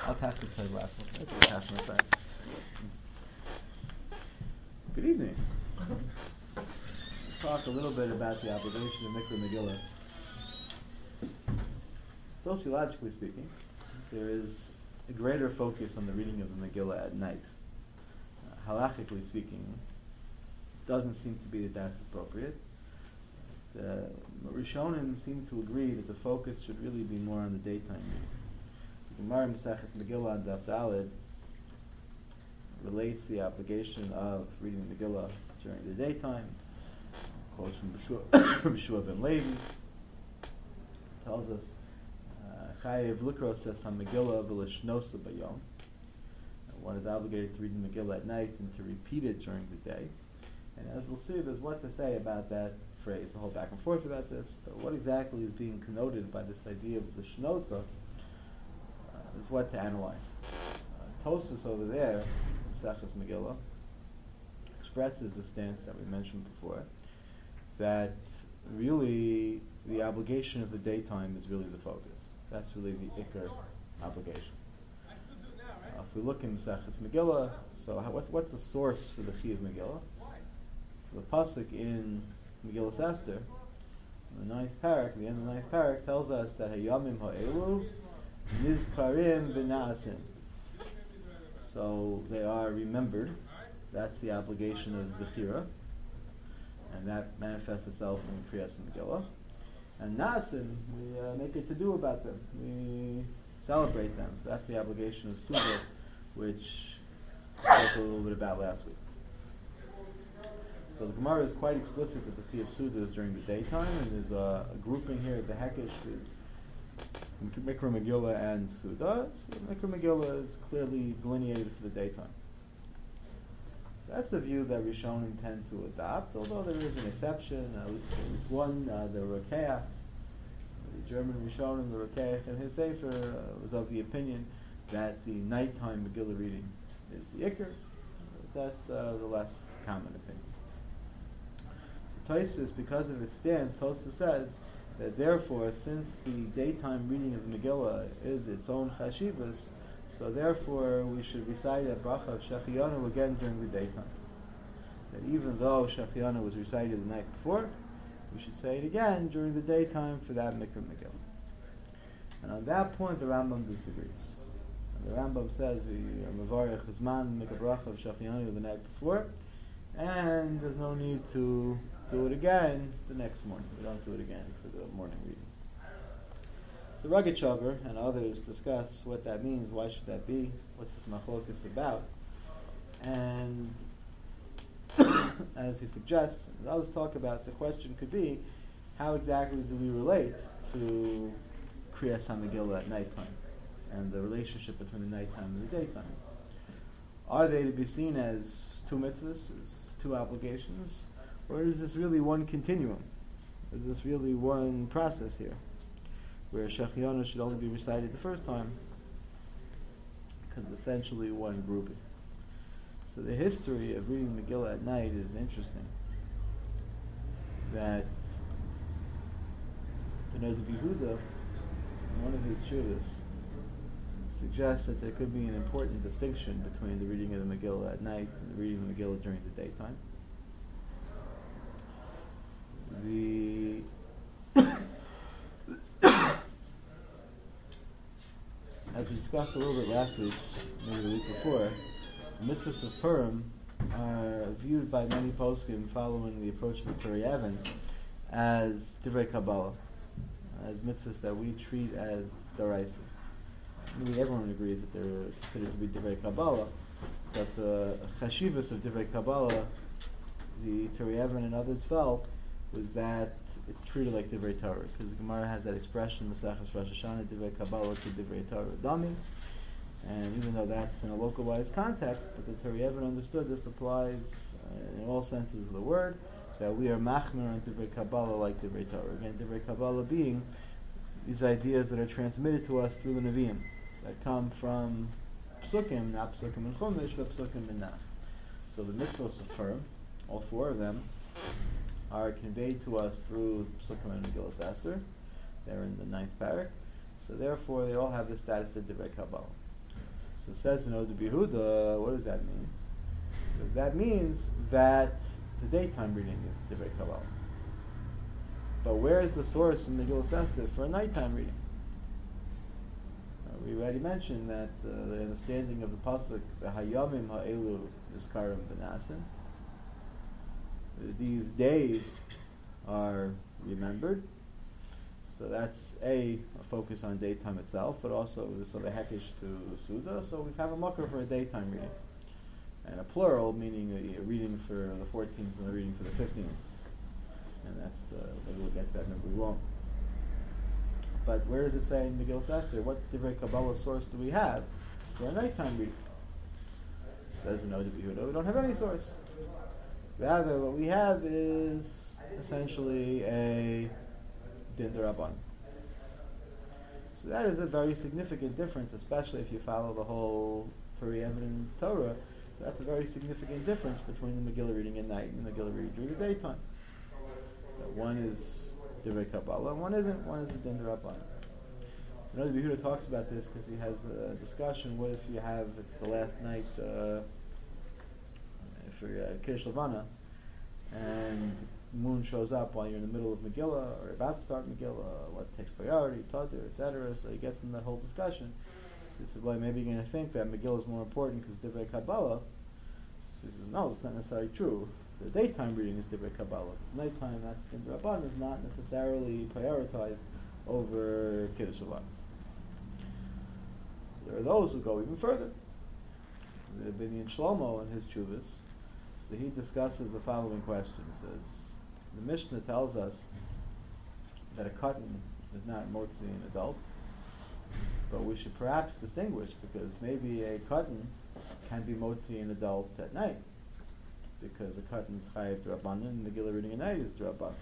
I'll pass the play last one. Pass my side. Good evening. We'll talk a little bit about the obligation of Mikra Megillah. Sociologically speaking, there is a greater focus on the reading of the Megillah at night. Halachically speaking, it doesn't seem to be that that's appropriate. The Rishonim seem to agree that the focus should really be more on the daytime reading. The Gemara Masechet Megillah and Daf Daled relates the obligation of reading Megillah during the daytime. Quotes from B'Shua ben Levi. Tells us, Chayev Likros says on Megillah v'lishnosa bayom. One is obligated to read the Megillah at night and to repeat it during the day. And as we'll see, there's what to say about that phrase, a whole back and forth about this. But what exactly is being connoted by this idea of lishnosa is what to analyze. Tosfos over there, Maseches Megillah, expresses the stance that we mentioned before, that really the obligation of the daytime is really the focus. That's really the Iker obligation. If we look in Maseches Megillah, so what's the source for the Chiyuv Megillah? So the pasuk in Megillah Esther, the ninth parak, the end of the ninth parak, tells us that Hayamim ha'elu nizkarim v'na'asim. So they are remembered. That's the obligation of Zechira, and that manifests itself in Kriyas Megillah. And Na'asim, we make it to do about them. We celebrate them. So that's the obligation of Suda, which we spoke a little bit about last week. So the Gemara is quite explicit that the Chiyuv Suda is during the daytime, and there's a grouping here as a Hekesh with Mikra Megillah and Suda. So Mikra Megillah is clearly delineated for the daytime. So that's the view that Rishonim tend to adopt, although there is an exception, at least one, the Rokeach, the German Rishonim, the Rokeach, and his Sefer was of the opinion that the nighttime Megillah reading is the Iker. That's the less common opinion. So Tosfos, because of its stance, Tosfos says that therefore, since the daytime reading of the Megillah is its own chashivas, so therefore we should recite a bracha of Shechianu again during the daytime. That even though Shechianu was recited the night before, we should say it again during the daytime for that Mikra Megillah. And on that point, the Rambam disagrees. And the Rambam says the Mavarech Zman make a bracha of Shechianu the night before, and there's no need to do it again the next morning. We don't do it again for the morning reading. So the Rogatchover and others discuss what that means. Why should that be? What's this machlokus about? And as he suggests, and others talk about, the question could be, how exactly do we relate to Kriyas HaMegillah at nighttime and the relationship between the nighttime and the daytime? Are they to be seen as two mitzvahs, as two obligations, or is this really one continuum? Is this really one process here, where Shechianu should only be recited the first time, because it's essentially one grouping? So the history of reading Megillah at night is interesting. That the Noda B'Yehuda, in one of his chuvas, suggests that there could be an important distinction between the reading of the Megillah at night and the reading of the Megillah during the daytime. As we discussed a little bit last week, maybe the week before, the mitzvahs of Purim are viewed by many poskim following the approach of the Turei Even as Divrei Kabbalah, as mitzvahs that we treat as Daraisa. Maybe everyone agrees that they're considered to be Divrei Kabbalah, but the chashivas of Divrei Kabbalah, the Turei Even and others felt, was that it's treated like Divrei Torah, because the Gemara has that expression, Maseches Rosh Hashanah, Divrei Kabbalah to Divrei Torah Dami, and even though that's in a localized context, but the Turei Even understood this applies in all senses of the word, that we are machmer on Divrei Kabbalah like Divrei Torah. Again, Divrei Kabbalah being these ideas that are transmitted to us through the Nevi'im, that come from Psukim, not Psukim and Chumash, but Psukim and Nach. So the mitzvahs of Purim, all four of them, are conveyed to us through Psukim and Megillas Esther. They're in the ninth parak. So therefore, they all have the status of Divrei Kabbalah. So it says in Oda Behuda, what does that mean? Because that means that the daytime reading is Divrei Kabbalah. But where is the source in Megillas Esther for a nighttime reading? We already mentioned that the understanding of the pasuk, the Hayamim Ha'elu Yizkarim B'Nasin, these days are remembered. So that's a focus on daytime itself, but also so the Hekesh to Suda. So we have a makar for a daytime reading, and a plural meaning a reading for the 14th and a reading for the 15th. And that's maybe we'll get to that, maybe we won't. But where does it say in Megillas Esther? What Divrei Kabbalah source do we have for a nighttime reading? It says in Oda Behuda, we don't have any source. Rather, what we have is essentially a Din D'Rabbanan. So that is a very significant difference, especially if you follow the whole Torah evident Torah. So that's a very significant difference between the Megillah reading at night and the Megillah reading during the daytime. One is Divrei Kabbalah, and one isn't. One is a Din D'Rabbanan. Rabbi Yehuda talks about this because he has a discussion. What if you have, it's the last night for Kiddush Levana, and the moon shows up while you're in the middle of Megillah, or about to start Megillah, what takes priority, Tadir, etc. So he gets in that whole discussion. So he said, well, maybe you're going to think that Megillah is more important because Divrei Kabbalah. So he says, no, it's not necessarily true. The daytime reading is Divrei Kabbalah. Nighttime, that's Din D'Rabbanan, is not necessarily prioritized over Kiddush Levana. So there are those who go even further. The Binyan Shlomo in his Chuvas, so he discusses the following question. He says, the Mishnah tells us that a katan is not motzi an adult, but we should perhaps distinguish, because maybe a katan can be motzi an adult at night, because a katan is chayiv d'Rabbanan and the Megillah reading at night is d'Rabbanan.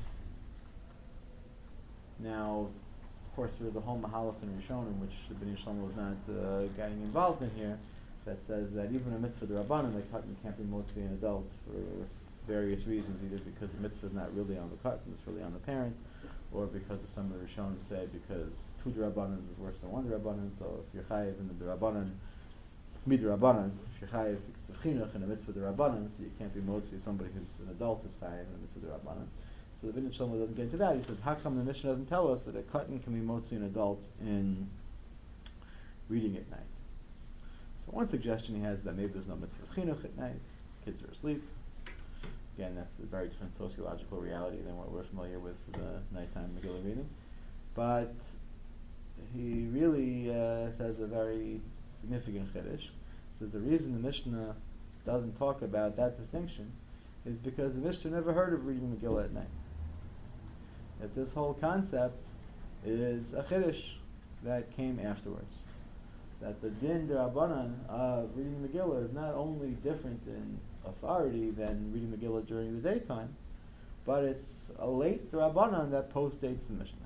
Now, of course, there is a whole mahalach in Rishonim, which the Binyan Shlomo was not getting involved in here, that says that even a mitzvah d'Rabbanan, the katan can't be motzi an adult for various reasons, either because the mitzvah is not really on the katan, it's really on the parent, or because some of the Rishonim say because two d'Rabbanan is worse than one d'Rabbanan, so if you're chayiv in the d'Rabbanan, midrabanan, if you're chayiv because of chinuch and a mitzvah d'Rabbanan, so you can't be motzi somebody who's an adult who's chayiv in a mitzvah d'Rabbanan. So the Binyan Shlomo doesn't get into that. He says, how come the Mishnah doesn't tell us that a katan can be motzi an adult in reading at night? So one suggestion he has is that maybe there's no mitzvah of chinuch at night, kids are asleep. Again, that's a very different sociological reality than what we're familiar with for the nighttime Megillah reading. But he really says a very significant chiddush. Says the reason the Mishnah doesn't talk about that distinction is because the Mishnah never heard of reading Megillah at night. That this whole concept is a chiddush that came afterwards. That the din d'Rabbanan of reading Megillah is not only different in authority than reading Megillah during the daytime, but it's a late d'Rabbanan that postdates the Mishnah.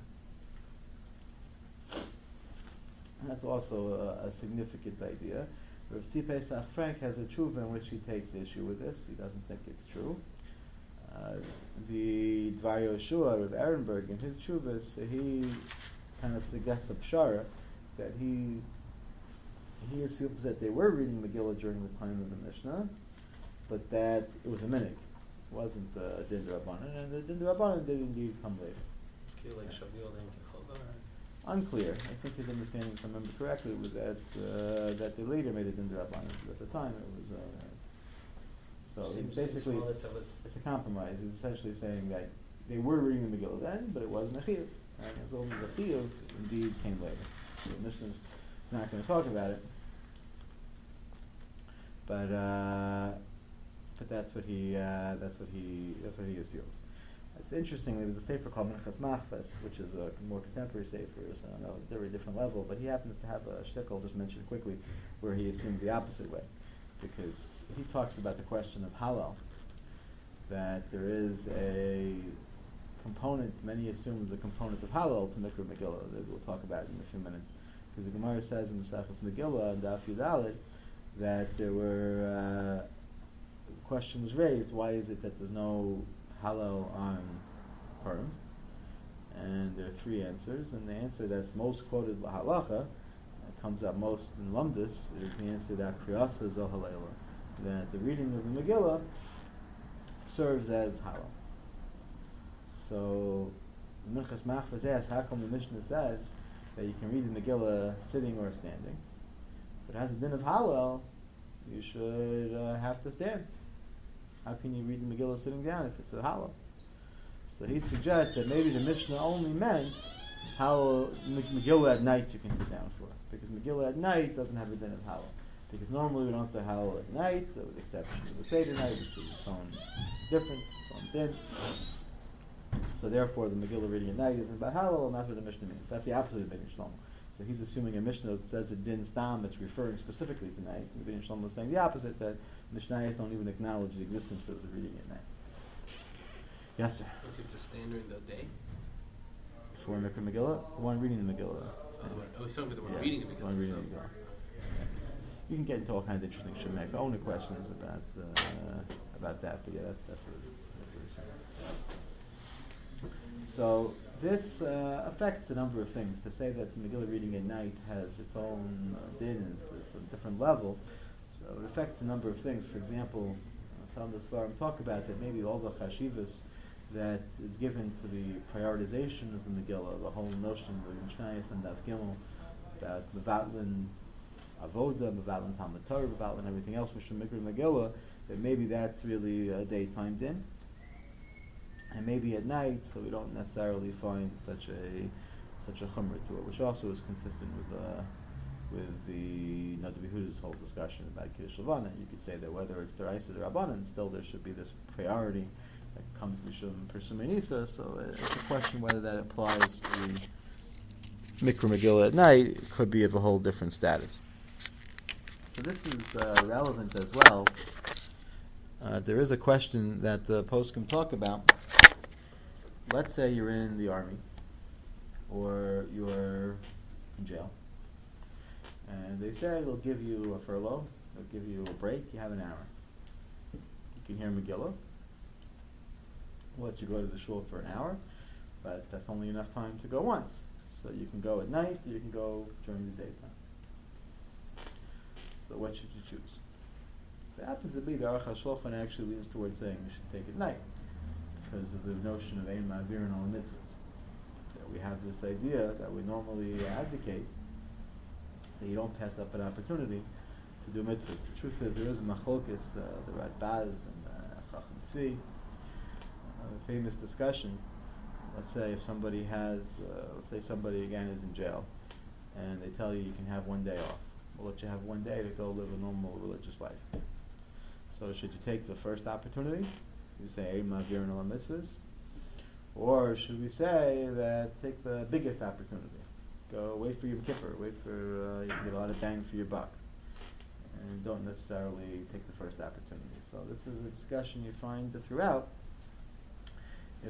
And that's also a significant idea. Rav Tzvi Pesach Frank has a tshuva in which he takes issue with this. He doesn't think it's true. The Dvar Yoshua, Rav Ehrenberg, in his tshuvas, he kind of suggests a pshara that he assumes that they were reading Megillah during the time of the Mishnah, but that it was a minig. It wasn't the Din D'Rabbanan, and the Din D'Rabbanan did indeed come later. Unclear. I think his understanding, if I remember correctly, was that they later made a Din D'Rabbanan. At the time, it was so basically it's a compromise. It's essentially saying that they were reading the Megillah then, but it wasn't a chiyuv. And it was only the chiyuv indeed came later. So the Mishnah's not going to talk about it, but that's what he assumes. It's interesting. There's a sefer called Minchas Machbas, which is a more contemporary sefer, so on a very different level. But he happens to have a shtickle, just mentioned quickly, where he assumes the opposite way, because he talks about the question of halal, that there is a component, many assume is a component of halal to Mikra Megillah, that we'll talk about in a few minutes. Because the Gemara says in Maseches Megillah and Daf Yudalid that there were the question was raised, why is it that there's no halal on Purim? And there are three answers, and the answer that's most quoted by halacha that comes up most in Lumdis is the answer that Kriyasa Zohalela, that the reading of the Megillah serves as Hallel. So Minchas Machvas asks, how come the Mishnah says that you can read the Megillah sitting or standing? If it has a din of Hallel, you should have to stand. How can you read the Megillah sitting down if it's a Hallel? So he suggests that maybe the Mishnah only meant how Megillah at night you can sit down for, because Megillah at night doesn't have a din of Hallel. Because normally we don't say Hallel at night, with the exception of the Seder night, which is its own difference, its own din. So therefore, the Megillah reading at night isn't about Hallel, and that's what the Mishnah means. That's the opposite of Bnei Shlomo. So he's assuming a Mishnah that says a din stam that's referring specifically to night. And Bnei Shlomo is saying the opposite, that Mishnayos don't even acknowledge the existence of the reading at night. Yes, sir. Don't you have to stand during the day? For Mikra Megillah, the one reading the Megillah. He's talking about the one reading the Megillah. One reading the Megillah. You can get into all kinds of interesting shemek. Only questions about that, but yeah, that's what it's saying. So this affects a number of things. To say that the Megillah reading at night has its own din, it's a different level. So it affects a number of things. For example, some of the Svarim talk about that maybe all the chashivas that is given to the prioritization of the Megillah, the whole notion of Mishnayos and Daf Gimel, about Mevatlin Avoda, Mevatlin Talmud Torah, Mevatlin everything else, which is Mikra Megillah, that maybe that's really a daytime din. And maybe at night, so we don't necessarily find such a chumrah to it, which also is consistent with the Nadav Yehuda's whole discussion about Kiddush Levana. You could say that whether it's D'oraisa or Rabbanan, still there should be this priority that comes Mishum Persumei Nisa. So it's a question whether that applies to the Mikra Megillah at night. It could be of a whole different status. So this is relevant as well. There is a question that the poskim talk about. Let's say you're in the army, or you're in jail, and they say they'll give you a furlough, they'll give you a break, you have an hour. You can hear Megillah. We'll let you go to the shul for an hour, but that's only enough time to go once. So you can go at night, or you can go during the daytime. So what should you choose? So it happens to be the Aruch HaShulchan actually leans towards saying you should take it at night, because of the notion of Ein Ma'avirin Al Mitzvahs. So we have this idea that we normally advocate that you don't pass up an opportunity to do mitzvahs. The truth is there is a machlokes, the Radbaz and Chacham Tzvi, a famous discussion. Let's say if somebody let's say somebody again is in jail, and they tell you you can have one day off. We'll let you have one day to go live a normal religious life. So should you take the first opportunity? You say Ein Ma'avirin Al Mitzvahs, or should we say that take the biggest opportunity? Go wait for Yom Kippur, wait for you can get a lot of bang for your buck, and don't necessarily take the first opportunity. So this is a discussion you find throughout. If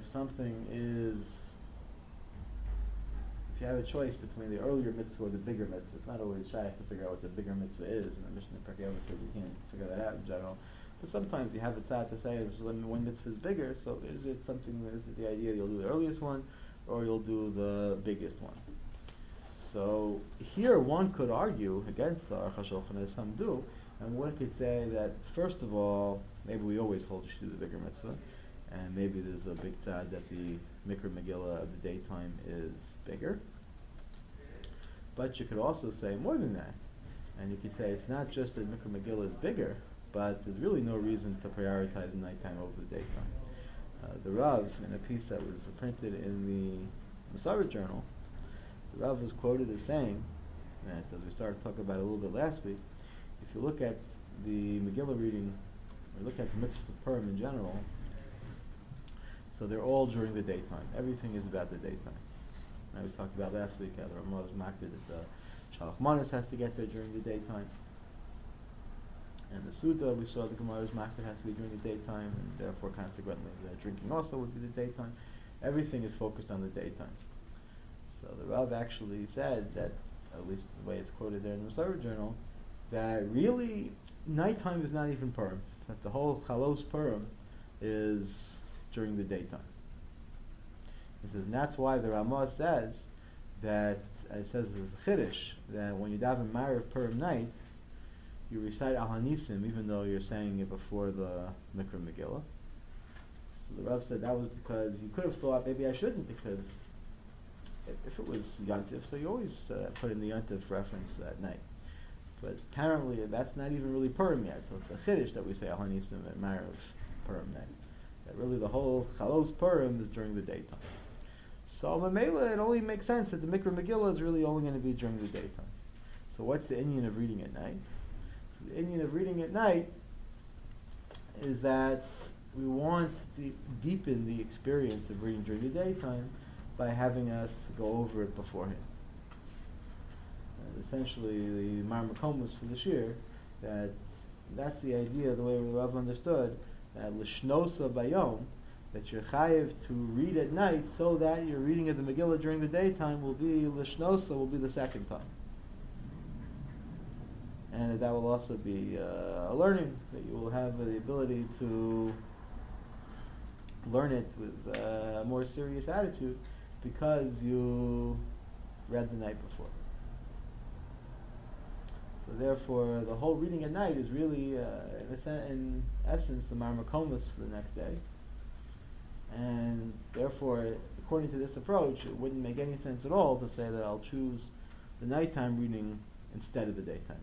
you have a choice between the earlier mitzvah or the bigger mitzvah, it's not always shy to figure out what the bigger mitzvah is. In the Mishnah Pirkei Avos says you can't figure that out in general. But sometimes you have the tzad to say when one mitzvah is bigger, so is it the idea you'll do the earliest one, or you'll do the biggest one? So here one could argue against the Aruch HaShulchan, as some do, and one could say that first of all, maybe we always hold you should do the bigger mitzvah, and maybe there's a big tzad that the Mikra Megillah of the daytime is bigger. But you could also say more than that, and you could say it's not just that Mikra Megillah is bigger, but there's really no reason to prioritize the nighttime over the daytime. The Rav, in a piece that was printed in the Masorah Journal, the Rav was quoted as saying that, as we started talking about a little bit last week, if you look at the Megillah reading, or look at the mitzvahs of Purim in general, so they're all during the daytime. Everything is about the daytime. Now, we talked about last week how the Ramah was makbid that the Shalach Manas has to get there during the daytime. And the Suda, we saw the Gemara's makbid has to be during the daytime, and therefore consequently the drinking also would be the daytime. Everything is focused on the daytime. So the Rav actually said that, at least the way it's quoted there in the Masorah Journal, that really nighttime is not even Purim. That the whole Chalos Purim is during the daytime. He says, and that's why the Ramah says that it says there's a chiddush that when you daven Ma'ariv Purim night, you recite Al Hanisim even though you're saying it before the Mikra Megillah. So the Rav said that was because you could have thought maybe I shouldn't, because if it was Yontif, so you always put in the Yontif reference at night. But apparently that's not even really Purim yet, so it's a chiddush that we say Al Hanisim at Ma'ariv Purim night. That really the whole Chalos Purim is during the daytime. So Mamela, it only makes sense that the Mikra Megillah is really only going to be during the daytime. So what's the inyan of reading at night? So the inyan of reading at night is that we want to deepen the experience of reading during the daytime by having us go over it beforehand. Essentially, the Marmakomus for the Shir, that's the idea, the way the Rav understood, that Lishnosa Bayom, that you're chayiv to read at night so that your reading of the Megillah during the daytime will be Lishnosa, will be the second time. And that will also be a learning, that you will have the ability to learn it with a more serious attitude because you read the night before. So therefore, the whole reading at night is really, in essence, the Marmakomus for the next day. And therefore, according to this approach, it wouldn't make any sense at all to say that I'll choose the nighttime reading instead of the daytime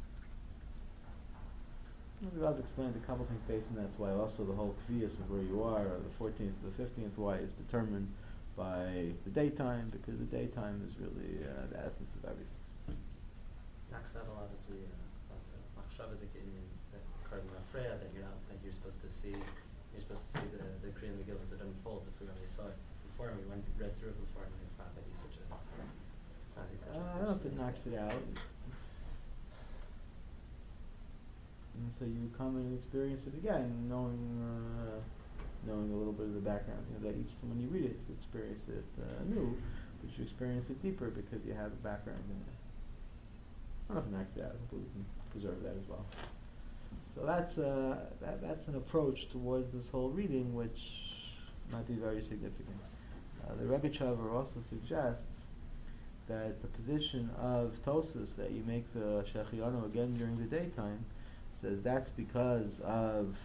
reading. I've explained a couple things based on that. That's why also the whole kvias of where you are, or the 14th to the 15th, why it's determined by the daytime, because the daytime is really the essence of everything. Knocks out a lot of the machshavadik in Cardinal Freya that you're supposed to see the Kriya Megillah as it unfolds. If we only saw it before and we read through it before, and it's not going to be such a. I don't know if it knocks it out. And so you come and experience it again, knowing a little bit of the background. That each time when you read it, you experience it anew, but you experience it deeper because you have a background in it. I don't know if it knocks it out, but we can preserve that as well. So that's an approach towards this whole reading, which might be very significant. The Rebbe also suggests that the position of Tosas, that you make the Shechianu again during the daytime, says that's because of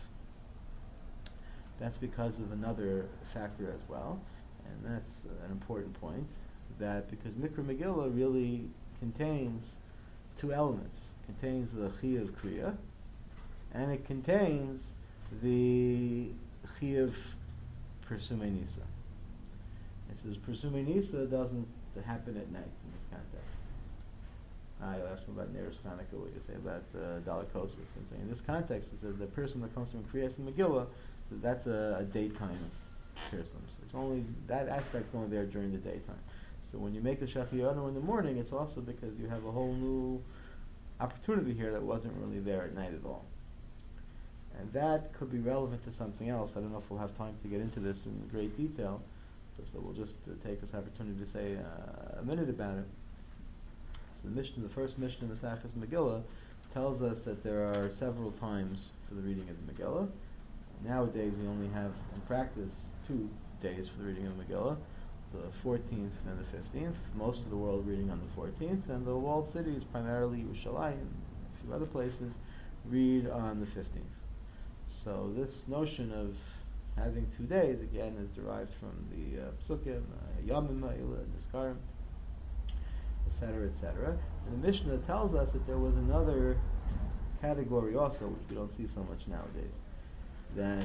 another factor as well, and that's an important point. That because Mikra Megillah really contains two elements. It contains the Chiyuv Kriya, and it contains the Chiyuv Persumei Nisa. It says Persumei Nisa doesn't happen at night in this context. You'll ask me about Neros Chanukah, what you say about Dalakosis. And so in this context, it says the person that comes from Kriyas and Megillah, so that's a daytime person. So it's only, that aspect's only there during the daytime. So when you make the Shechiyanu in the morning, it's also because you have a whole new opportunity here that wasn't really there at night at all. And that could be relevant to something else. I don't know if we'll have time to get into this in great detail, but so we'll just take this opportunity to say a minute about it. So the first Mishnah in Maseches Megillah tells us that there are several times for the reading of the Megillah. Nowadays we only have, in practice, 2 days for the reading of the Megillah, the 14th and the 15th. Most of the world reading on the 14th, and the walled cities, primarily Yerushalayim and a few other places, read on the 15th. So this notion of having 2 days, again, is derived from the Psukim, Yamim, Niskarim, etc., etc. And the Mishnah tells us that there was another category also, which we don't see so much nowadays, that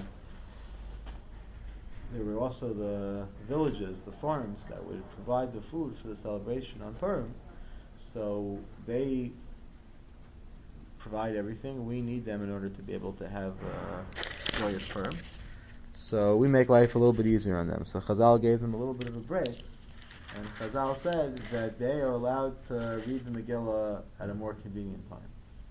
there were also the villages, the farms, that would provide the food for the celebration on Purim. So they provide everything. We need them in order to be able to have joyous Purim. So we make life a little bit easier on them. So Chazal gave them a little bit of a break. And Chazal said that they are allowed to read the Megillah at a more convenient time.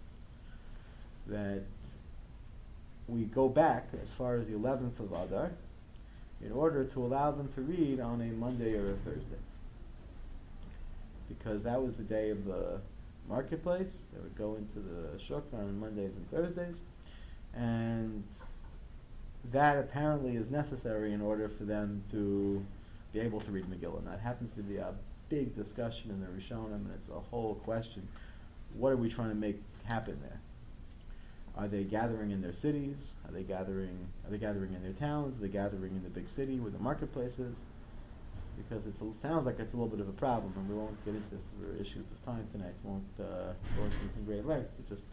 That we go back as far as the 11th of Adar in order to allow them to read on a Monday or a Thursday. Because that was the day of the marketplace. They would go into the shuk on Mondays and Thursdays. And that apparently is necessary in order for them to be able to read Megillah. Now, it happens to be a big discussion in the Rishonim, and it's a whole question. What are we trying to make happen there? Are they gathering in their cities? Are they gathering in their towns? Are they gathering in the big city where the marketplace is? Because it sounds like it's a little bit of a problem, and we won't get into this for issues of time tonight. We won't go into this in great length, but just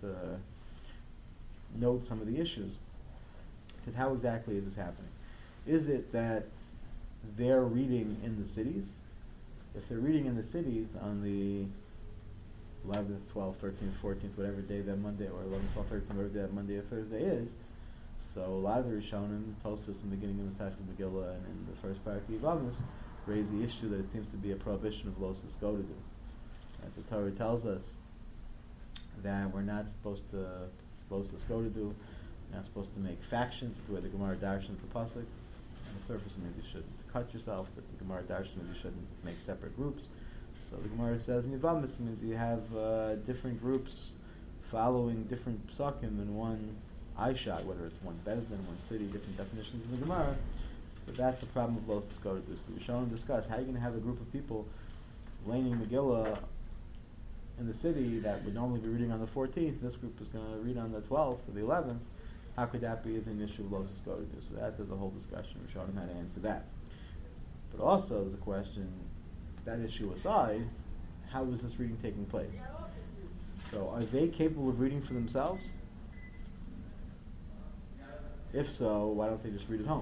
note some of the issues. Because how exactly is this happening? Is it that they're reading in the cities? If they're reading in the cities on the 11th, 12th, 13th, 14th, whatever day that Monday, or 11th, 12th, 13th, whatever day that Monday or Thursday is, so a lot of the Rishonim, Tosfos in the beginning of the Masechtas Megillah and in the first part of Yevamos, raise the issue that it seems to be a prohibition of Los Eskodedu. That the Torah tells us that we're not supposed to Los Eskodedu, we're not supposed to make factions, the way the Gemara darshans the pasuk. On the surface, maybe you shouldn't cut yourself, but the Gemara darshans you shouldn't make separate groups. So the Gemara says Yevamos means you have different groups following different psakim in one eyeshot, whether it's one bezdin, one city, different definitions in the Gemara. So that's the problem of Los Eskodedu. So we shall discuss how you're going to have a group of people laning Megillah in the city that would normally be reading on the 14th. This group is going to read on the 12th or the 11th. How could that be as an issue of Los Eskodedu? So that there's a whole discussion. We shall know how to answer that. But also there's a question, that issue aside, how is this reading taking place? So are they capable of reading for themselves? If so, why don't they just read at home?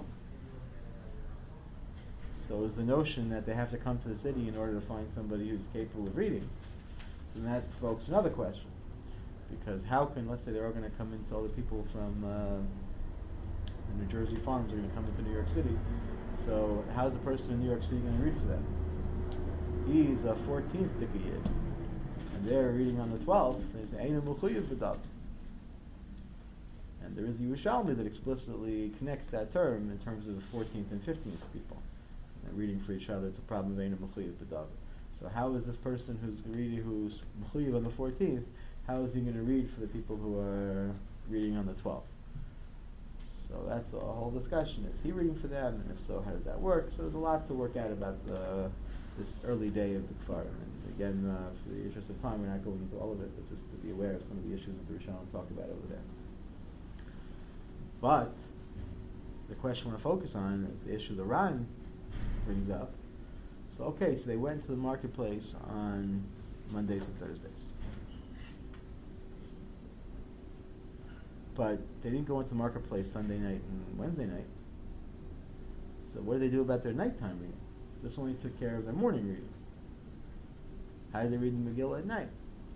So is the notion that they have to come to the city in order to find somebody who's capable of reading? So that provokes another question. Because how can, let's say they're all going to come into, all the people from the New Jersey farms are going to come into New York City. So how's the person in New York City going to read for them? He's a 14th Dika Yid, and they're reading on the 12th. They say Eina Mechuyev B'Dav. And there is a Yerushalmi that explicitly connects that term in terms of the 14th and 15th people. And reading for each other, it's a problem of Eina Mechuyev B'Dav. So how is this person who's Mechuyev on the 14th, how is he going to read for the people who are reading on the 12th? So that's a whole discussion. Is he reading for them? And if so, how does that work? So there's a lot to work out about this early day of the Kfar. And again, for the interest of time, we're not going into all of it, but just to be aware of some of the issues that the Rishonim talk about over there. But the question I want to focus on is the issue the Ran brings up. So okay, so they went to the marketplace on Mondays and Thursdays. But they didn't go into the marketplace Sunday night and Wednesday night. So what did they do about their nighttime reading? This only took care of their morning reading. How did they read the Megillah at night?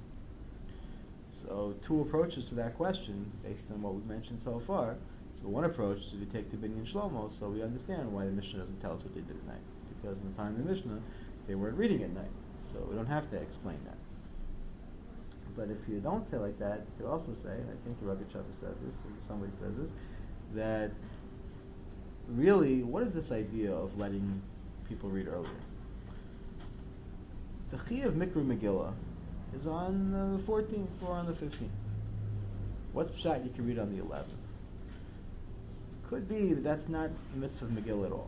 So two approaches to that question, based on what we've mentioned so far. So one approach is we take the Binyan Shlomo, so we understand why the Mishnah doesn't tell us what they did at night. Because in the time of the Mishnah, they weren't reading at night. So we don't have to explain that. But if you don't say like that, you could also say, and I think Rabbi Chavis says this, or somebody says this, that really, what is this idea of letting people read earlier? The Chi of Mikra Megillah is on the 14th or on the 15th. What's Pshat you can read on the 11th? Could be that that's not mitzvah of Megillah at all.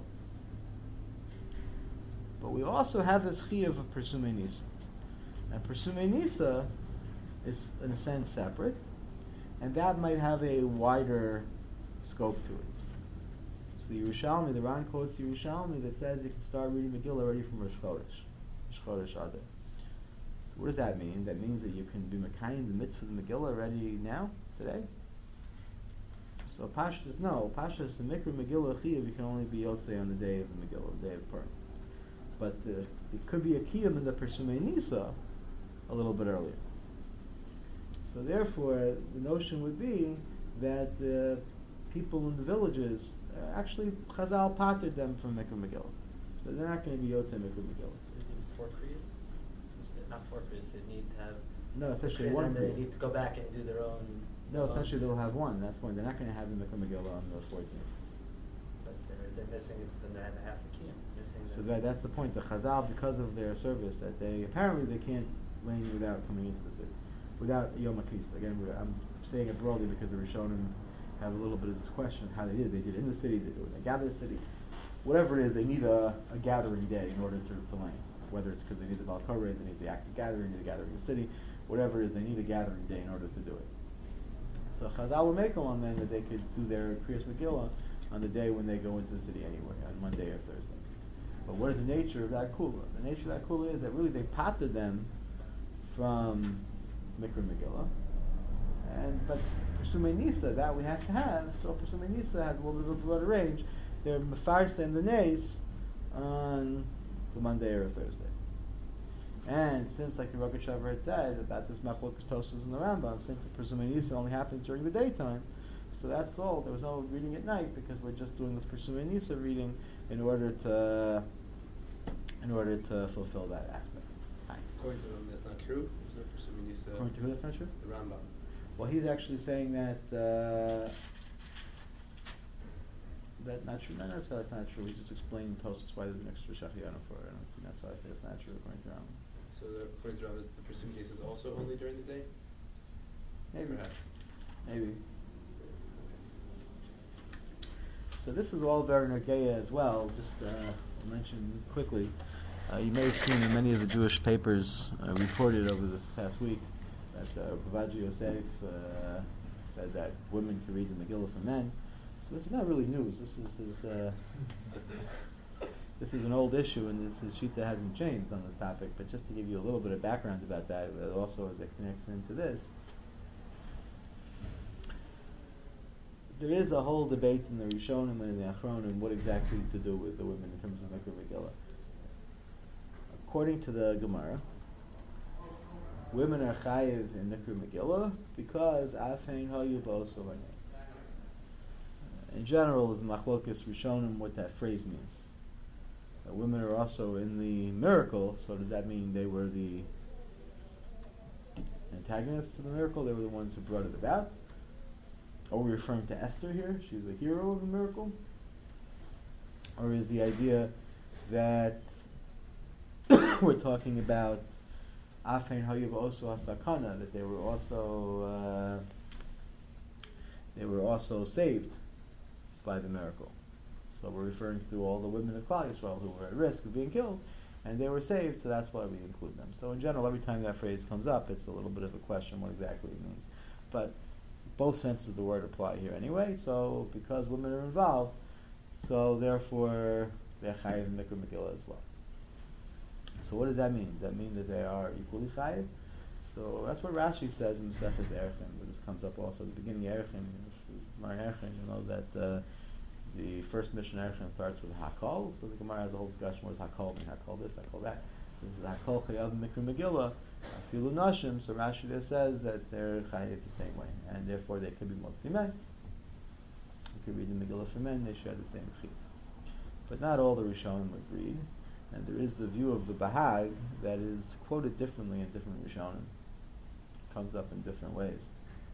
But we also have this Chi of Persumei Nisa. And Persumei Nisa is in a sense separate, and that might have a wider scope to it. So the Yerushalmi, the Ran quotes the Yerushalmi that says you can start reading Megillah already from Rosh Chodesh Adar. So what does that mean? That means that you can be Mekayim the mitzvah of the Megillah already now, today? So Pashtas, no. Pashtas, the Mikra Megillah Chiyuv, you can only be Yotzei on the day of the Megillah, the day of Purim. But it could be a Kiyum in the Persumei Nisa a little bit earlier. So therefore, the notion would be that the people in the villages, actually Chazal patered them from Mikra Megillah. So they're not going to be Yotzei Mikra Megillah. So they need 4 Kriyas? Not 4 Kriyas, they need to have... No, essentially one And they need to go back and do their own... No, essentially they'll have one. That's one. They're not going to have the Mikra Megillah on the 14th. But they're missing, then they have half a Kiyum. So that's the point. The Chazal, because of their service, that they can't lane without coming into the city, without Yom HaKis. Again, I'm saying it broadly because the Rishonim have a little bit of this question of how they did it. They did it in the city, they do it in a gathered city. Whatever it is, they need a gathering day in order to lane. whether it's because they need the Balkore, they need the active gathering, they need a gathering in the city, whatever it is, they need a gathering day in order to do it. So Chazal will make on them that they could do their Kriyas Megillah on the day when they go into the city anyway, on Monday or Thursday. But what is the nature of that kula? The nature of that kula is that really they pater them from Mikra Megillah, but Pesumei Nisa, that we have to have. So Pesumei Nisa has a little bit of a broader range. They're Mefarsim the Nes on the Monday or Thursday. And since, like the Rogatchover had said about this Machlokas Tosfos in the Rambam, since the Pesumei Nisa only happens during the daytime, so that's all. There was no reading at night because we're just doing this Pesumei Nisa reading in order to fulfill that aspect. Hi. According to them, that's not true. There's no Pesumei Nisa. According to who, that's not true? The Rambam. Well, he's actually saying that not true. Not necessarily it's not true. He's just explaining Tosfos why there's an extra Shachianu for it. I don't think necessarily it's not true according to Rambam. So according to Rambam, the Pesumei Nisa is also only during the day? Maybe. Perhaps. Maybe. So this is all very Nageya as well. Just I'll mention quickly. You may have seen in many of the Jewish papers reported over this past week that Bavaji Yosef said that women can read the Megillah for men. So this is not really news. This is an old issue, and his shita hasn't changed on this topic. But just to give you a little bit of background about that, also as it connects into this, there is a whole debate in the Rishonim and in the Achronim what exactly to do with the women in terms of Mikra Megillah. According to the Gemara, women are chayiv in Mikra Megillah because afein hayu ba'oso hanes. In general, as machlokas Rishonim, what that phrase means. Women are also in the miracle, so does that mean they were the antagonists of the miracle? They were the ones who brought it about? Are we referring to Esther here? She's the hero of the miracle? Or is the idea that we're talking about Afein Hayu V'osu Hasakana, that they were also saved by the miracle? So we're referring to all the women of Klal Yisrael who were at risk of being killed, and they were saved, so that's why we include them. So in general, every time that phrase comes up, it's a little bit of a question what exactly it means. But both senses of the word apply here anyway, so because women are involved, so therefore they're chayiv in Mikra Megillah as well. So what does that mean? Does that mean that they are equally chayiv? So that's what Rashi says in Maseches Erechim, but this comes up also at the beginning of Erechim. You know that the first mission Erechim starts with Hakol, so the Gemara has a whole discussion what does Hakol mean, Hakol this, Hakol that. So this is Hakol chayav Mikra Megillah, Afilu Nashim, so Rashi there says that they're chayiv the same way, and therefore they could be Motzi Men. You could read the Megillah for men, they share the same chiyuv. But not all the Rishonim agreed, and there is the view of the Bahag that is quoted differently in different Rishonim. It comes up in different ways.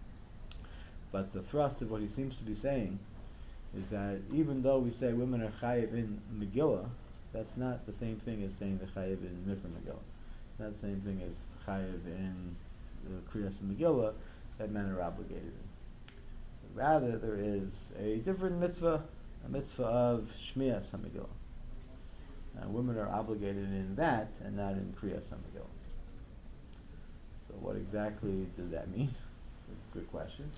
But the thrust of what he seems to be saying is that even though we say women are chayiv in Megillah, that's not the same thing as saying the chayiv in Mikra Megillah. It's not the same thing as chayiv in the Kriyas Megillah that men are obligated in. So rather, there is a different mitzvah, a mitzvah of Shmiyas HaMegillah. And women are obligated in that and not in Kriyas HaMegillah. So what exactly does that mean? It's a good question.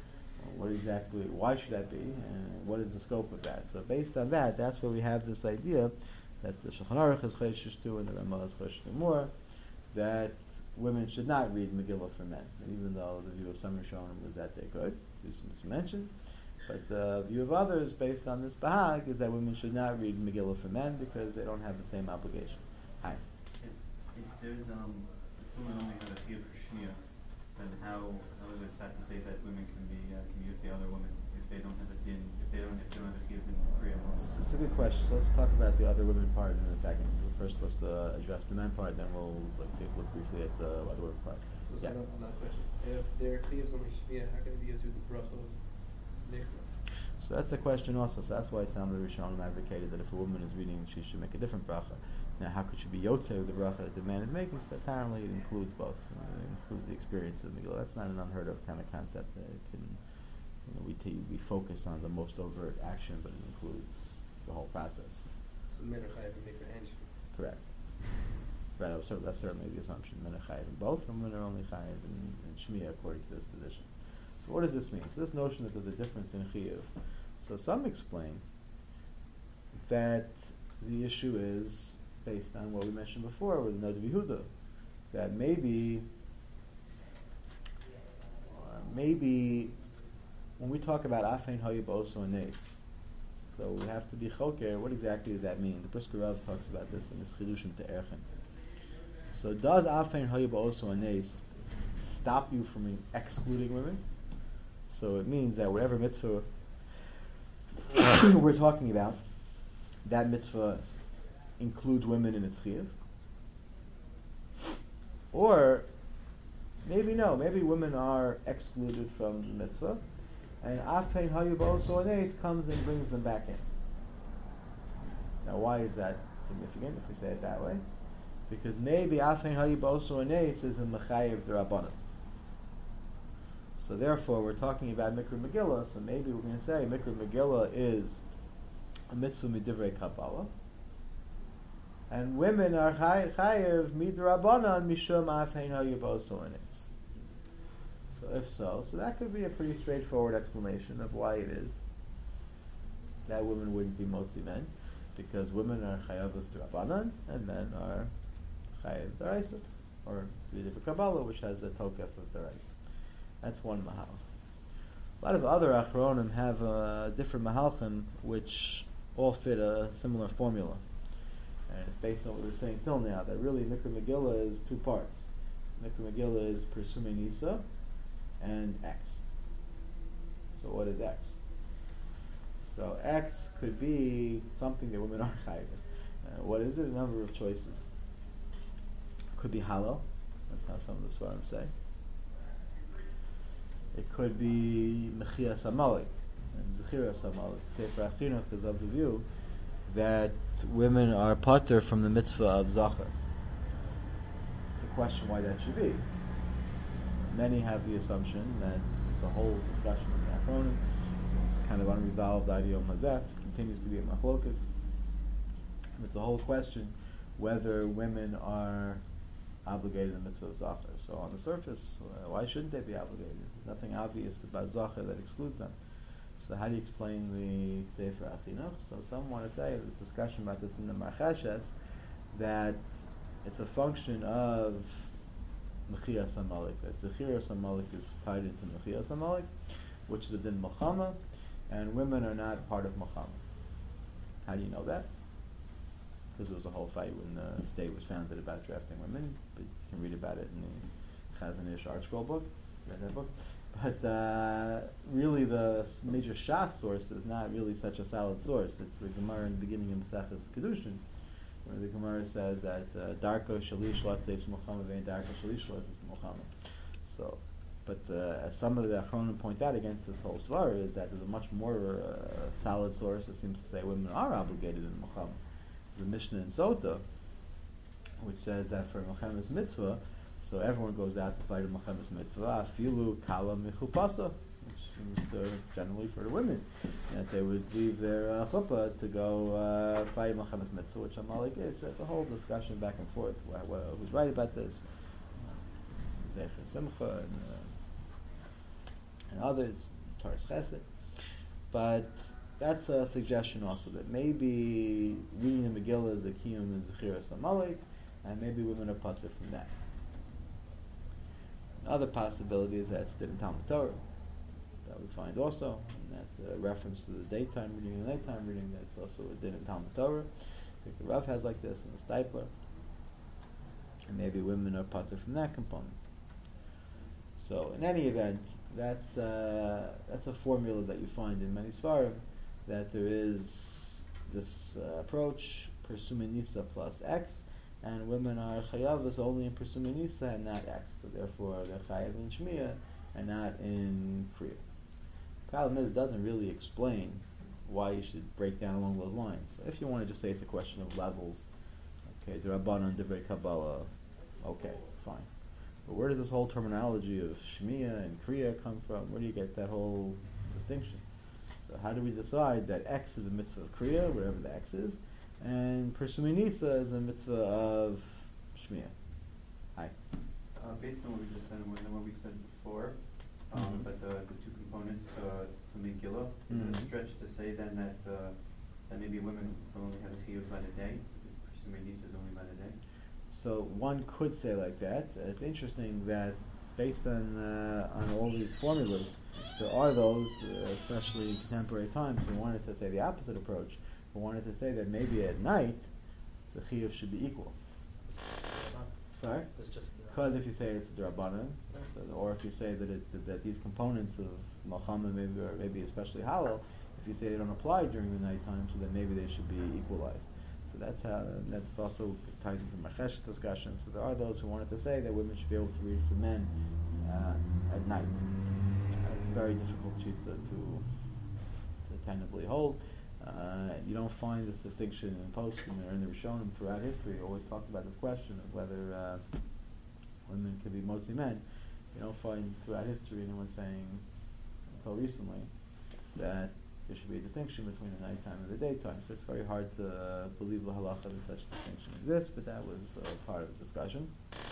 Why should that be, and what is the scope of that? So based on that, that's where we have this idea that the Shulchan Aruch is Choshesh to and the Ramah is Choshesh to more, that women should not read Megillah for men, and even though the view of some Rishonim was that they could, as mentioned, but the view of others based on this Bahag is that women should not read Megillah for men because they don't have the same obligation. Hi. If there's if women only have a chiyuv for shmiyah, then how is it sad to say that women can be yotzi other women if they don't have a din, if they don't have a chiyuv in Kriya? It's a good question. So let's talk about the other women part in a second. First, let's address the men part, then we'll look briefly at the other women part. So yeah. Another question. If their chiyuv's only shmiyah, how can it be yotzi with the bracha of mikra? So that's a question also. So that's why some of the Rishonim advocated that if a woman is reading, she should make a different bracha. Now, how could she be yotzei with the bracha that the man is making? So apparently, it includes both. It includes the experience of Megillah. That's not an unheard of kind of concept. It can, we focus on the most overt action, but it includes the whole process. So men are chayav in mikra and shmiyah. Correct. that's certainly the assumption. Men are chayiv in both, and women are only chayiv in shmiyah according to this position. So what does this mean? So this notion that there's a difference in chiyuv. So some explain that the issue is based on what we mentioned before with Nod Yehuda, that maybe when we talk about Afein Hayib also a Nes, so we have to be choker. What exactly does that mean? The Brisker Rav talks about this in his Chidushim to Erchen. So does Afein Hayib also a Nes stop you from excluding women? So it means that whatever mitzvah we're talking about, that mitzvah includes women in its chiyuv. Or maybe no, maybe women are excluded from the mitzvah, and Afein Hayub also Anes comes and brings them back in. Now why is that significant if we say it that way? Because maybe Afein Hayub also Anes is a Mechayev D'Rabbanan. So therefore we're talking about Mikra Megillah, so maybe we're going to say Mikra Megillah is a mitzvah midivrei Kabbalah, and women are chayev midrabanan mishum afein hayib also in it. So if so that could be a pretty straightforward explanation of why it is that women wouldn't be mostly men, because women are chayavos drabanan and men are chayev daraisa, or midivrei Kabbalah, which has a tokef of daraisa. That's one mahal. A lot of other achronim have different mahalchim which all fit a similar formula. And it's based on what we were saying till now, that really Mikra Megillah is two parts. Mikra Megillah is Persume Nisa and X. So what is X? So X could be something that women are chayiv. What is it? A number of choices. It could be halal. That's how some of the Svarim say. It could be Mechias Amalik and Zechiras Amalik. Sefer Achinuch is of the view that women are pater from the mitzvah of Zachar. It's a question why that should be. Many have the assumption that it's a whole discussion of the Achronim. It's kind of unresolved idea of Mazef. Continues to be a machlokas. It's a whole question whether women are obligated in the mitzvah of Zachar. So on the surface, why shouldn't they be obligated? There's nothing obvious about Zachar that excludes them. So how do you explain the Sefer Achinuch? So some want to say, there's discussion about this in the Marcheshes, that it's a function of Mechias Amalik, that Zechiras Amalik is tied into Mechias Amalik, which is a din Milchama, and women are not part of Milchama. How do you know that? Because there was a whole fight when the state was founded about drafting women, but you can read about it in the Chazon Ish Art Scroll book. Read that book. But really the major Shas source is not really such a solid source. It's the Gemara in the beginning of Maseches Kedushin, where the Gemara says that Darko Shalish Latzeis Muhammad vein Darko Shalish Latzeis Muhammad. So, but as some of the Achronim point out against this whole svara is that there's a much more solid source that seems to say women are obligated in Muhammad. The Mishnah in Sota, which says that for Muhammad's mitzvah, so everyone goes out to fight a Muhammad's mitzvah, afilu kala michupasa, which seems to generally for the women, that they would leave their chuppah to go fight Muhammad's mitzvah, which Amalek is. There's a whole discussion back and forth. Who's right about this? Zecher Simcha and others, Taras Chesed. But that's a suggestion also, that maybe reading the Megillah is a kiyum and Zechiras Amalek, and maybe women are patur from that. Another possibility is that it's in Talmud Torah, that we find also, and that reference to the daytime reading and nighttime reading, that's also a din in Talmud Torah. I think the Rav has like this, and the Stipler, and maybe women are patur from that component. So in any event, that's a formula that you find in many Svarim, that there is this approach, Persume Nisa plus X, and women are chayavas only in Persume Nisa and not X. So therefore they're chayav in Shmiya and not in Kriya. Problem is, it doesn't really explain why you should break down along those lines. So if you want to just say it's a question of levels, okay, D'Rabbanan, Divrei Kabbalah, okay, fine. But where does this whole terminology of Shmiya and Kriya come from? Where do you get that whole distinction? So how do we decide that X is a mitzvah of Kriya, whatever the X is, and Persume Nisa is a mitzvah of Shmiya. Hi. Based on what we just said and what we said before, Mhm. but the two components to Megillah, is it a Mhm. stretch to say then that maybe women will only have a chiyuv by the day, because the Pesumei Nisa is only by the day? So one could say like that. It's interesting that based on all these formulas, there are those, especially in contemporary times, who wanted to say the opposite approach, who wanted to say that maybe at night the chiyuv should be equal. Sorry? It's just Because if you say it's drabanan, so, or if you say that these components of malchama maybe or maybe especially halal, if you say they don't apply during the nighttime, so then maybe they should be equalized. So that's also ties into Machesh discussion. So there are those who wanted to say that women should be able to read for men at night. It's very difficult to tentatively hold. You don't find this distinction in poskim or in the Rishonim throughout history. You always talk about this question of whether women can be motzi men. You don't find throughout history anyone saying, until recently, that there should be a distinction between the nighttime and the daytime. So it's very hard to believe the halacha that such a distinction exists, but that was part of the discussion.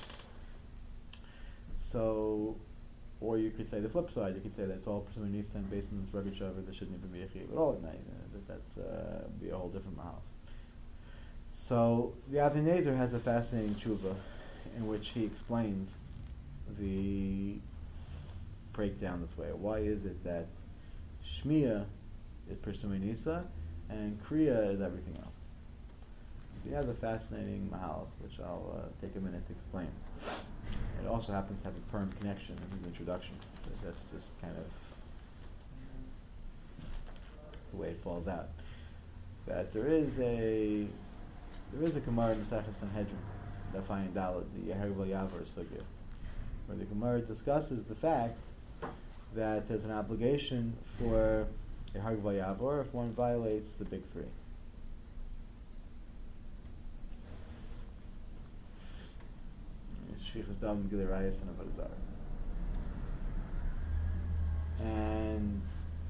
So, or you could say the flip side. You could say that it's all pursuing Nisan based on this rugged shaver. There shouldn't even be a chiyuv at all at night. That's be a whole different mahal. So the Avnei Nezer has a fascinating tshuva in which he explains the breakdown this way. Why is it that Shmiya is pursuing Nisa and Kriya is everything else? So he has a fascinating mahal, which I'll take a minute to explain. It also happens to have a perm connection in his introduction. So that's just kind of the way it falls out. That there is a Gemara in Maseches Sanhedrin, the Fayin Dalet, the Yeher V'Yavar Sugya, where the Gemara discusses the fact that there's an obligation for a Yeher V'Yavar if one violates the big three. Shvichas Dam, Gilei Rayos, and Avodah Zarah. And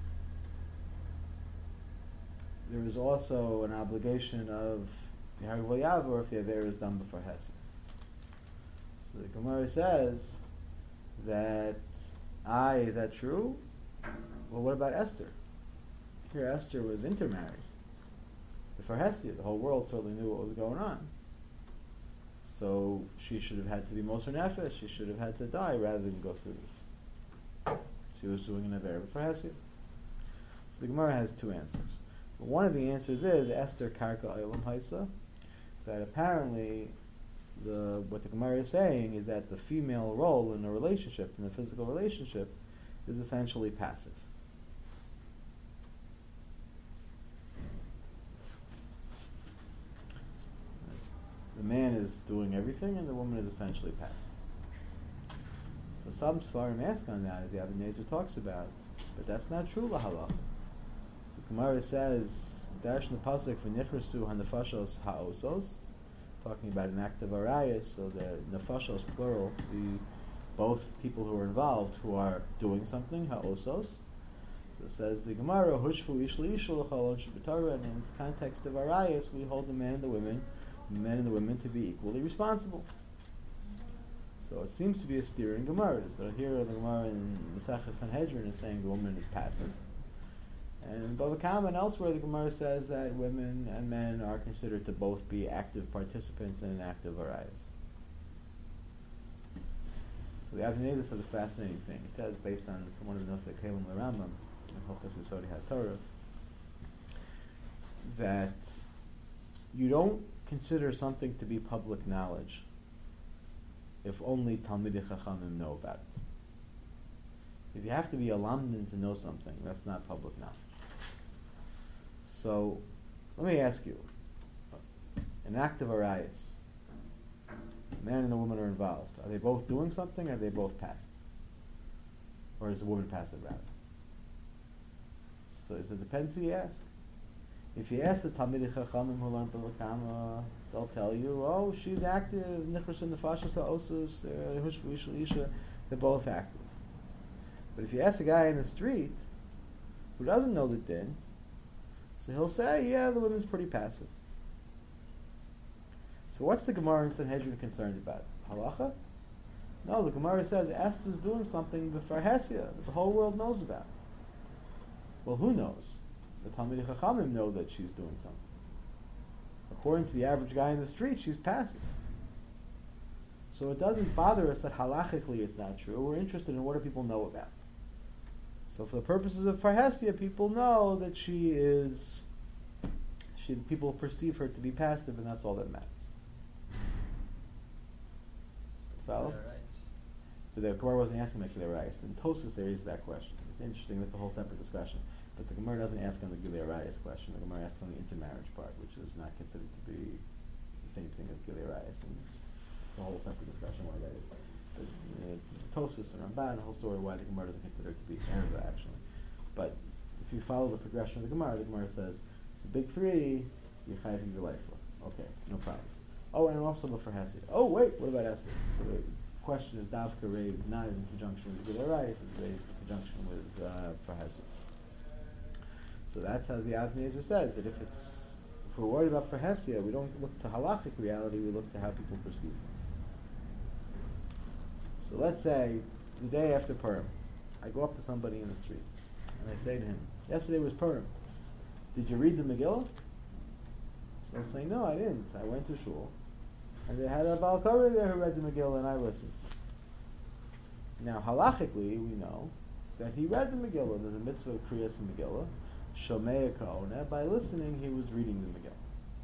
there is also an obligation of Yeher V'Yavar if the Aver is done before Hesed. So the Gemara says that, is that true? Well, what about Esther? Here Esther was intermarried. Before Hesed, the whole world totally knew what was going on. So she should have had to be Moser Nefesh, she should have had to die rather than go through this. She was doing an Aver before Hesed. So the Gemara has two answers. One of the answers is Esther Karka Olam Haisa, that apparently what the Gemara is saying is that the female role in a relationship, in a physical relationship, is essentially passive. The man is doing everything and the woman is essentially passive. So some Sfarim ask on that, as the Avnei Nezer talks about, but that's not true lahalach. The Gemara says, Darshan the pasuk for Nichrasu hanefashos ha'osos, talking about an act of arayas, so the nefashos plural, both people who are involved who are doing something, ha'osos. So it says the Gemara, Hushfu ish li'isha l'chalon sheb'Torah, and in its context of arayas, we hold the men and the women to be equally responsible. So it seems to be a steer in Gemara. So here the Gemara in Maseches Sanhedrin is saying the woman is passive. And in Bava Kama and elsewhere, the Gemara says that women and men are considered to both be active participants in an act of arayas. So the Avnei Nezer says a fascinating thing. He says, based on one of the Nosei Kelim L'Rambam, in Hilchos Yesodei HaTorah, that you don't consider something to be public knowledge if only Talmidei Chachamim know about it. If you have to be a lamdan to know something, that's not public knowledge. So, let me ask you, an act of arayas, a man and a woman are involved. Are they both doing something or are they both passive? Or is the woman passive rather? So it depends who you ask. If you ask the Talmidei Chachamim who learn Bava Kama, they'll tell you, oh, she's active, Nichras and Nefashos Ha'osos, Hushvu Ish L'Isha, they're both active. But if you ask a guy in the street who doesn't know the din, so he'll say, yeah, the woman's pretty passive. So what's the Gemara in Sanhedrin concerned about? Halacha? No, the Gemara says Esther's doing something the Farhesia, that the whole world knows about. Well, who knows? The Talmidei Chachamim know that she's doing something. According to the average guy in the street, she's passive. So it doesn't bother us that halachically it's not true. We're interested in what do people know about. So for the purposes of Farhesia, people know that people perceive her to be passive, and that's all that matters. Follow? But the Gemara wasn't asking about Gilei Arayis. In Tosfos there is that question. It's interesting, that's a whole separate discussion. But the Gemara doesn't ask on the Gilei Arayis question. The Gemara asks on the intermarriage part, which is not considered to be the same thing as Gilei Arayis. And it's a whole separate discussion why that is. But, this is Tosfos and Ramban, the whole story why the Gemara doesn't consider it to be Erva, actually. But if you follow the progression of the Gemara says, the big three, you're chayv your life for. Okay, no problems. Oh, and also the Farhesia. Oh, wait, what about Esther? So the question is Davka raised not in conjunction with Gilei Arayis, it's raised in conjunction with Farhesia. So that's how the Avnei Ezer says that if we're worried about Farhesia, we don't look to halachic reality, we look to how people perceive things. So let's say the day after Purim, I go up to somebody in the street and I say to him, yesterday was Purim. Did you read the Megillah? So they'll say, no, I didn't. I went to shul, and they had a Baal Koreh there who read the Megillah, and I listened. Now, halachically, we know that he read the Megillah. There's a mitzvah of Kriyas and Megillah. Shomei Ka'oneh. By listening, he was reading the Megillah.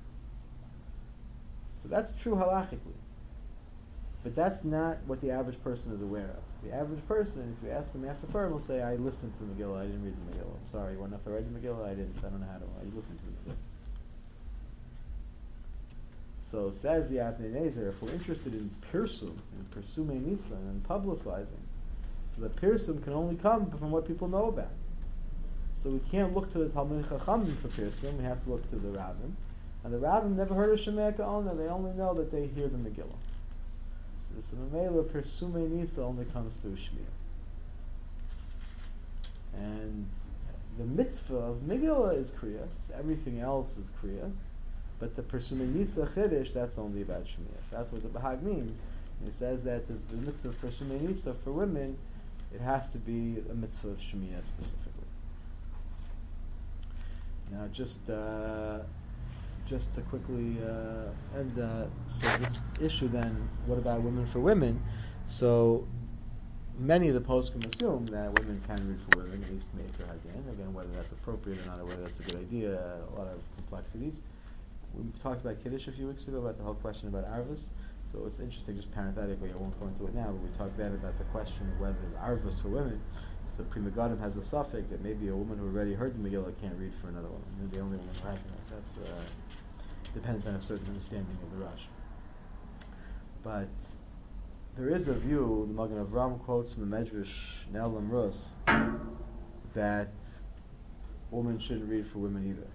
So that's true halachically. But that's not what the average person is aware of. The average person, if you ask him after Purim, will say, I listened to the Megillah, I didn't read the Megillah. I'm sorry, you want to know if I read the Megillah? I didn't. I don't know how to. I listened to the Megillah. So says the Avnei Ezer, if we're interested in pirsum, in pirsumei nisa, and publicizing, so the pirsum can only come from what people know about. So we can't look to the Talmidei Chachamim for pirsum, we have to look to the Rabbim. And the Rabbim never heard of Shomei Ka'oneh, they only know that they hear the Megillah. So the Memela pirsumei nisa only comes through Shmiya. And the mitzvah of Megillah is Kriya, so everything else is Kriya. But the Pirsumei Nisa Chiddush, that's only about Shmiyah. So that's what the Bahag means. And he says that as the mitzvah of Pirsumei Nisa for women, it has to be a mitzvah of Shmiyah specifically. Now, just to quickly end, so this issue then, what about women for women? So many of the poskim assume that women can read for women, at least make or hadin. Again, whether that's appropriate or not, or whether that's a good idea, a lot of complexities. We talked about Kiddush a few weeks ago, about the whole question about Arvus. So it's interesting, just parenthetically, I won't go into it now, but we talked then about the question of whether there's Arvus for women. So the Pri Megadim has a suffix that maybe a woman who already heard the Megillah can't read for another woman. Maybe the only woman who hasn't. That's dependent on a certain understanding of the Rush. But there is a view, the Magen Avram quotes from the Medrash Ne'elam Rus, that women shouldn't read for women either.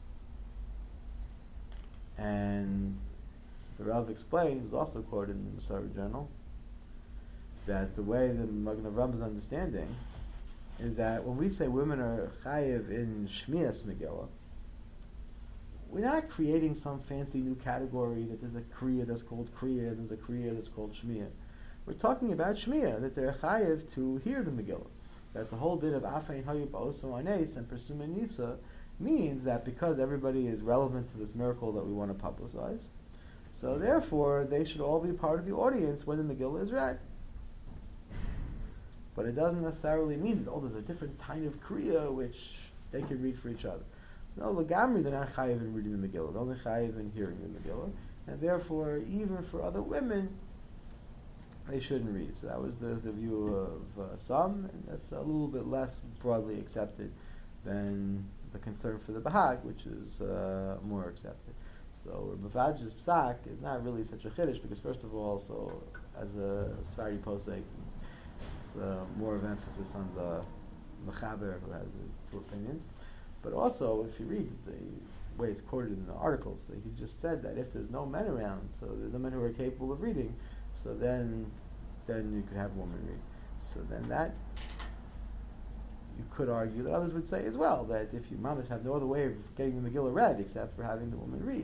And the Rav explains, also quoted in the Masar Journal, that the way the Magen Avram is understanding is that when we say women are chayiv in Shmiyas Megillah, we're not creating some fancy new category that there's a Kriya that's called Kriya and there's a Kriya that's called Shmiyah. We're talking about Shmiyah, that they're chayiv to hear the Megillah. That the whole din of Afein Hayub Ba'osu Anes and Pirsumei Nisa means that because everybody is relevant to this miracle that we want to publicize, so therefore they should all be part of the audience when the Megillah is read. But it doesn't necessarily mean that, there's a different kind of Kriya which they can read for each other. So no, Lagamri, they're not chayiv in reading the Megillah, they're only chayiv in hearing the Megillah, and therefore even for other women, they shouldn't read. So that was the view of some, and that's a little bit less broadly accepted than the concern for the Bahag, which is more accepted. So Bavaj's Psak is not really such a chiddush because first of all, so as a Sfari posek, it's more of emphasis on the Mechaber who has two opinions. But also, if you read the way it's quoted in the articles, so he just said that if there's no men around, so there's no men who are capable of reading, so then you could have a woman read. So then that you could argue that others would say as well, that if you mamish have no other way of getting the Megillah read except for having the woman read,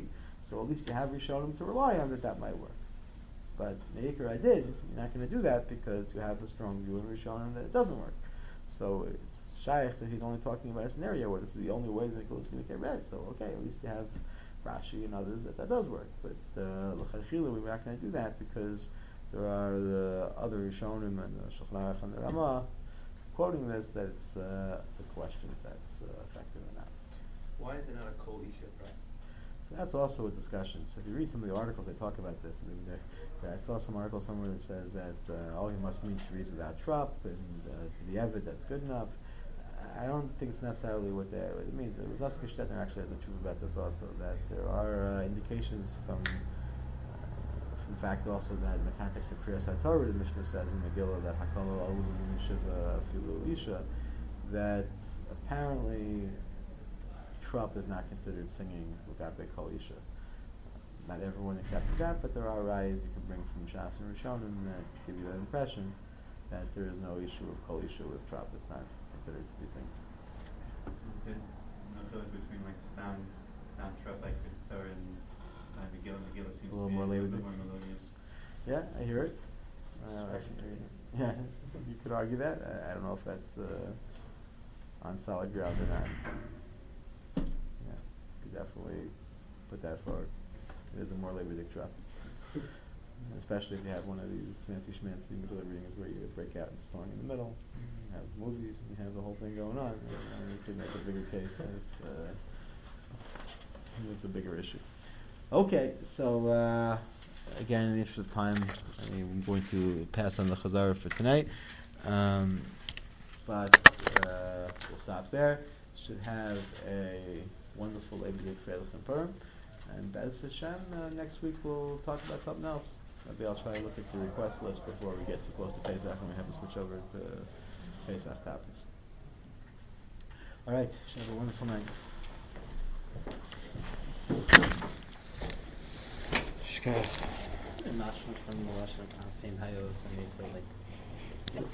So at least you have Rishonim to rely on that might work. But Meikar I did, you're not going to do that because you have a strong view in Rishonim that it doesn't work. So it's shaykh that he's only talking about a scenario where this is the only way the Megillah is going to get read. So okay, at least you have Rashi and others that does work. But l'chadchila we're not going to do that because there are the other Rishonim and the Shulchan Aruch and the Ramah quoting this that it's a question if that's effective or not. Why is it not a Kol Isha problem? So that's also a discussion. So if you read some of the articles, they talk about this. I mean, I saw some article somewhere that says that all you must mean to read without trup and the Evid, that's good enough. I don't think it's necessarily what it means. Rav Nosson Stetner actually has a truth about this also, that there are indications from fact also that in the context of Kriyas HaTorah, the Mishnah says in Megillah that Hakol Alul Shiva Filu Isha, that apparently trup is not considered singing without Kol Isha. Not everyone accepted that, but there are rayas you can bring from Shas and Rishonim that give you that impression that there is no issue of Kol Isha with trup. It's not considered to be singing. There's no difference between like stam trup like Kriyas HaTorah and Megillah. Megillah seems A little to be more a little labor. more melodious. Yeah, I hear it. Yeah, you could argue that. I don't know if that's on solid ground or not. Yeah, you could definitely put that forward. It is a more labor trup. Especially if you have one of these fancy schmancy middle readings where you break out into song in the middle. You have movies and you have the whole thing going on. And you could make a bigger case that it's a bigger issue. Okay, so again, in the interest of time, I'm going to pass on the Chazara for tonight. But we'll stop there. Should have a wonderful Eibdik Freilich and Purim. And Bez Hashem, next week we'll talk about something else. Maybe I'll try to look at the request list before we get too close to Pesach and we have to switch over to Pesach topics. All right, have a wonderful night. Mashma from the Lashon of Hayos, and he said like